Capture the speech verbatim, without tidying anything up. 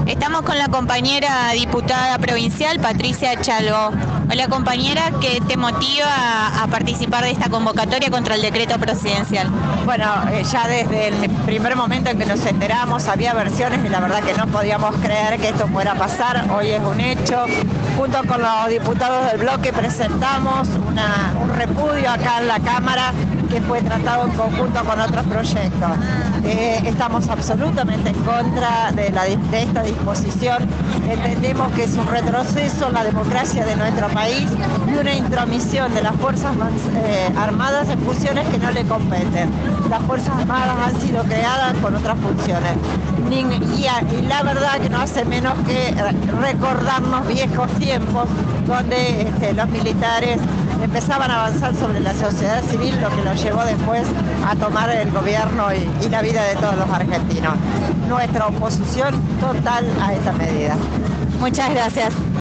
Estamos con la compañera diputada provincial Patricia Chalgo. Hola compañera, ¿qué te motiva a participar de esta convocatoria contra el decreto presidencial? Bueno, eh, ya desde el primer momento en que nos enteramos había versiones y la verdad que no podíamos creer que esto fuera a pasar. Hoy es un hecho. Junto con los diputados del bloque presentamos una, un repudio acá en la Cámara que fue tratado en conjunto con otros proyectos. Eh, estamos absolutamente en contra de, la, de esta disposición. Entendemos que es un retroceso en la democracia de nuestro país y una intromisión de las Fuerzas eh, Armadas en funciones que no le competen. Las Fuerzas Armadas han sido creadas con otras funciones. Y, y la verdad que no hace menos que recordarnos viejos tiempos donde este, los militares empezaban a avanzar sobre la sociedad civil, lo que los llevó después a tomar el gobierno y, y la vida de todos los argentinos. Nuestra oposición total a esta medida. Muchas gracias.